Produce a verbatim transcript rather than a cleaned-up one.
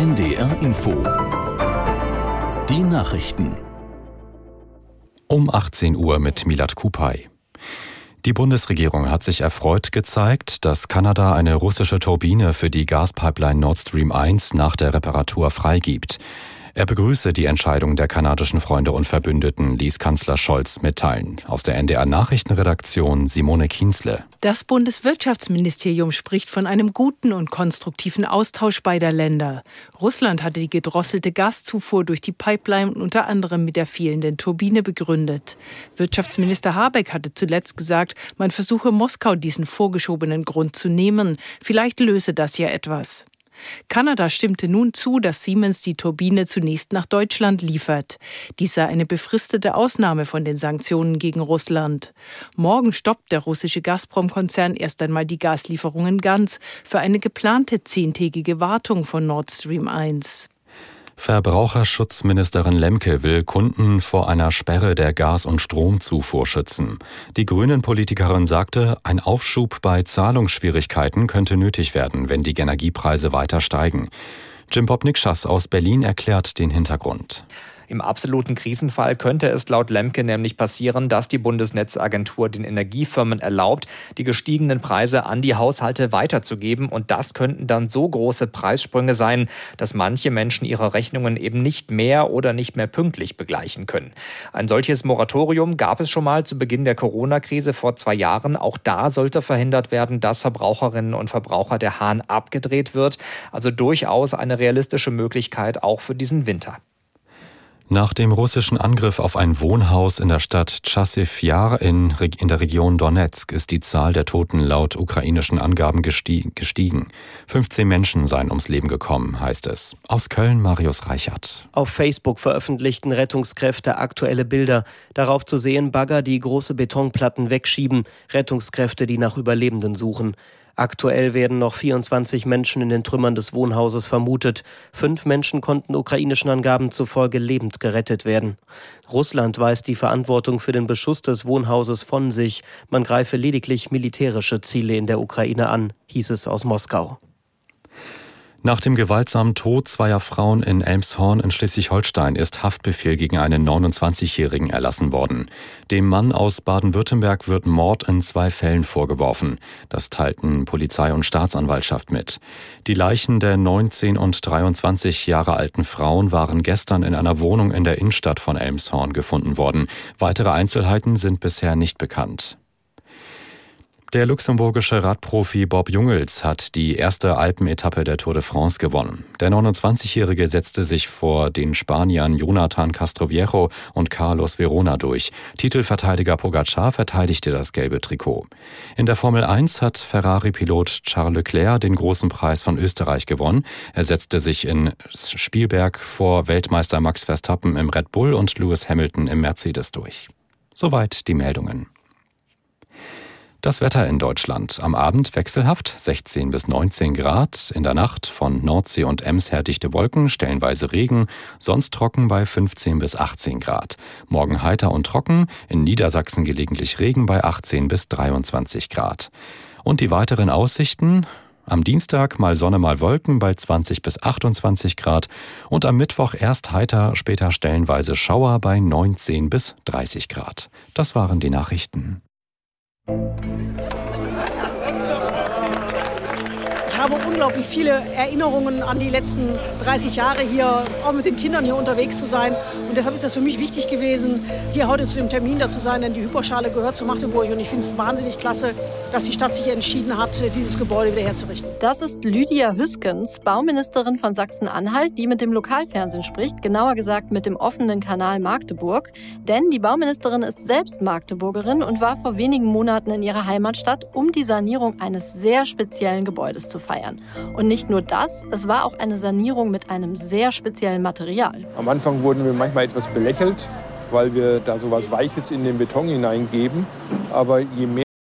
N D R Info. Die Nachrichten. Um achtzehn Uhr mit Milad Kupay. Die Bundesregierung hat sich erfreut gezeigt, dass Kanada eine russische Turbine für die Gaspipeline Nord Stream eins nach der Reparatur freigibt. Er begrüße die Entscheidung der kanadischen Freunde und Verbündeten, ließ Kanzler Scholz mitteilen. Aus der N D R-Nachrichtenredaktion Simone Kienzle. Das Bundeswirtschaftsministerium spricht von einem guten und konstruktiven Austausch beider Länder. Russland hatte die gedrosselte Gaszufuhr durch die Pipeline unter anderem mit der fehlenden Turbine begründet. Wirtschaftsminister Habeck hatte zuletzt gesagt, man versuche Moskau diesen vorgeschobenen Grund zu nehmen. Vielleicht löse das ja etwas. Kanada stimmte nun zu, dass Siemens die Turbine zunächst nach Deutschland liefert. Dies sei eine befristete Ausnahme von den Sanktionen gegen Russland. Morgen stoppt der russische Gazprom-Konzern erst einmal die Gaslieferungen ganz für eine geplante zehntägige Wartung von Nord Stream eins. Verbraucherschutzministerin Lemke will Kunden vor einer Sperre der Gas- und Stromzufuhr schützen. Die Grünen-Politikerin sagte, ein Aufschub bei Zahlungsschwierigkeiten könnte nötig werden, wenn die Energiepreise weiter steigen. Jim Popnikschass aus Berlin erklärt den Hintergrund. Im absoluten Krisenfall könnte es laut Lemke nämlich passieren, dass die Bundesnetzagentur den Energiefirmen erlaubt, die gestiegenen Preise an die Haushalte weiterzugeben. Und das könnten dann so große Preissprünge sein, dass manche Menschen ihre Rechnungen eben nicht mehr oder nicht mehr pünktlich begleichen können. Ein solches Moratorium gab es schon mal zu Beginn der Corona-Krise vor zwei Jahren. Auch da sollte verhindert werden, dass Verbraucherinnen und Verbraucher der Hahn abgedreht wird. Also durchaus eine realistische Möglichkeit auch für diesen Winter. Nach dem russischen Angriff auf ein Wohnhaus in der Stadt Chasiv Yar in, in der Region Donetsk ist die Zahl der Toten laut ukrainischen Angaben gestiegen. fünfzehn Menschen seien ums Leben gekommen, heißt es. Aus Köln Marius Reichert. Auf Facebook veröffentlichten Rettungskräfte aktuelle Bilder. Darauf zu sehen Bagger, die große Betonplatten wegschieben, Rettungskräfte, die nach Überlebenden suchen. Aktuell werden noch vierundzwanzig Menschen in den Trümmern des Wohnhauses vermutet. Fünf Menschen konnten ukrainischen Angaben zufolge lebend gerettet werden. Russland weist die Verantwortung für den Beschuss des Wohnhauses von sich. Man greife lediglich militärische Ziele in der Ukraine an, hieß es aus Moskau. Nach dem gewaltsamen Tod zweier Frauen in Elmshorn in Schleswig-Holstein ist Haftbefehl gegen einen neunundzwanzigjährigen erlassen worden. Dem Mann aus Baden-Württemberg wird Mord in zwei Fällen vorgeworfen. Das teilten Polizei und Staatsanwaltschaft mit. Die Leichen der neunzehn und dreiundzwanzig Jahre alten Frauen waren gestern in einer Wohnung in der Innenstadt von Elmshorn gefunden worden. Weitere Einzelheiten sind bisher nicht bekannt. Der luxemburgische Radprofi Bob Jungels hat die erste Alpenetappe der Tour de France gewonnen. Der neunundzwanzigjährige setzte sich vor den Spaniern Jonathan Castroviejo und Carlos Verona durch. Titelverteidiger Pogacar verteidigte das gelbe Trikot. In der Formel eins hat Ferrari-Pilot Charles Leclerc den großen Preis von Österreich gewonnen. Er setzte sich in Spielberg vor Weltmeister Max Verstappen im Red Bull und Lewis Hamilton im Mercedes durch. Soweit die Meldungen. Das Wetter in Deutschland. Am Abend wechselhaft, sechzehn bis neunzehn Grad. In der Nacht von Nordsee und Ems her dichte Wolken, stellenweise Regen, sonst trocken bei fünfzehn bis achtzehn Grad. Morgen heiter und trocken, in Niedersachsen gelegentlich Regen bei achtzehn bis dreiundzwanzig Grad. Und die weiteren Aussichten: am Dienstag mal Sonne, mal Wolken bei zwanzig bis achtundzwanzig Grad und am Mittwoch erst heiter, später stellenweise Schauer bei neunzehn bis dreißig Grad. Das waren die Nachrichten. Ich habe unglaublich viele Erinnerungen an die letzten dreißig Jahre hier, auch mit den Kindern hier unterwegs zu sein. Und deshalb ist das für mich wichtig gewesen, hier heute zu dem Termin da zu sein, denn die Hyperschale gehört zu Magdeburg. Und ich finde es wahnsinnig klasse, dass die Stadt sich entschieden hat, dieses Gebäude wieder herzurichten. Das ist Lydia Hüskens, Bauministerin von Sachsen-Anhalt, die mit dem Lokalfernsehen spricht, genauer gesagt mit dem offenen Kanal Magdeburg. Denn die Bauministerin ist selbst Magdeburgerin und war vor wenigen Monaten in ihrer Heimatstadt, um die Sanierung eines sehr speziellen Gebäudes zu feiern. Und nicht nur das, es war auch eine Sanierung mit einem sehr speziellen Material. Am Anfang wurden wir manchmal etwas belächelt, weil wir da so was Weiches in den Beton hineingeben. Aber je mehr